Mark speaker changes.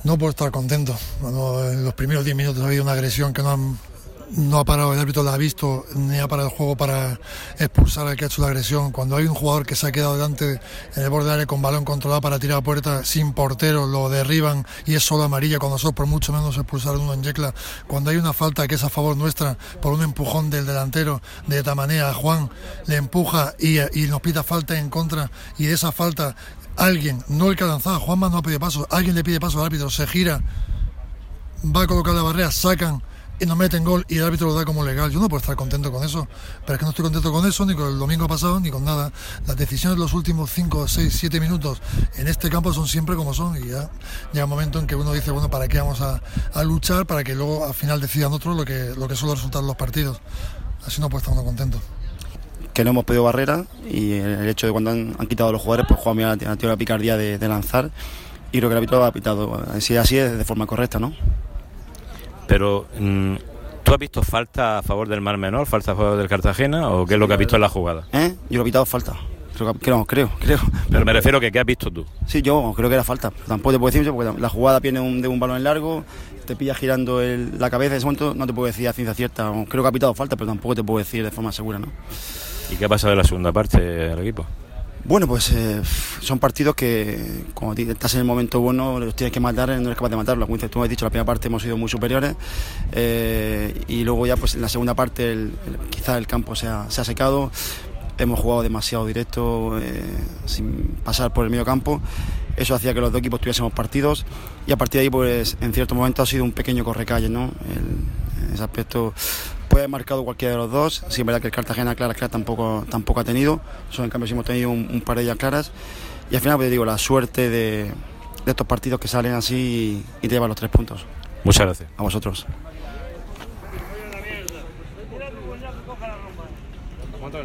Speaker 1: No puedo estar contento. Cuando en los primeros 10 minutos ha habido una agresión que no ha parado, el árbitro la ha visto, ni ha parado el juego para expulsar al que ha hecho la agresión. Cuando hay un jugador que se ha quedado delante en el borde del área con balón controlado para tirar a puerta sin portero, lo derriban y es solo amarilla, cuando nosotros por mucho menos expulsaron uno en Yecla. Cuando hay una falta que es a favor nuestra por un empujón del delantero de Tamanea, Juan le empuja y nos pita falta en contra, y de esa falta alguien, no el que ha lanzado, Juanma no ha pedido paso, alguien le pide paso al árbitro, se gira, va a colocar la barrera, sacan y nos meten gol y el árbitro lo da como legal. Yo no puedo estar contento con eso, pero es que no estoy contento con eso, ni con el domingo pasado, ni con nada. Las decisiones de los últimos 5, 6, 7 minutos en este campo son siempre como son, y ya llega un momento en que uno dice, bueno, ¿para qué vamos a luchar? Para que luego al final decidan otros lo que suele resultar los partidos. Así no puedo estar uno contento.
Speaker 2: Que no hemos pedido barrera, y el hecho de cuando han quitado a los jugadores, pues Juan ha tenido la picardía de lanzar, y creo que el árbitro ha pitado, si es así, es de forma correcta, ¿no?
Speaker 3: Pero ¿tú has visto falta a favor del Mar Menor, falta a favor del Cartagena, o qué es lo que has visto en la jugada?
Speaker 2: Yo lo he pitado falta. Creo.
Speaker 3: Pero me refiero que ¿qué has visto tú?
Speaker 2: Sí, yo creo que era falta. Tampoco te puedo decir, porque la jugada viene de un balón en largo, te pilla girando la cabeza, en ese momento no te puedo decir a ciencia cierta. Creo que ha pitado falta, pero tampoco te puedo decir de forma segura, ¿no?
Speaker 3: ¿Y qué ha pasado en la segunda parte al equipo?
Speaker 2: Bueno, pues son partidos que cuando estás en el momento bueno los tienes que matar, no eres capaz de matarlos. Como dices, tú has dicho, la primera parte hemos sido muy superiores, y luego ya pues en la segunda parte quizá el campo se ha secado, hemos jugado demasiado directo, sin pasar por el medio campo. Eso hacía que los dos equipos tuviésemos partidos, y a partir de ahí pues en cierto momento ha sido un pequeño correcalle, ¿no? En ese aspecto puede haber marcado cualquiera de los dos. Sí, es verdad que el Cartagena claras tampoco ha tenido. Solo en cambio sí hemos tenido un par de ellas claras, y al final pues digo, la suerte de estos partidos que salen así y te llevan los 3 puntos.
Speaker 3: Muchas gracias.
Speaker 2: A vosotros.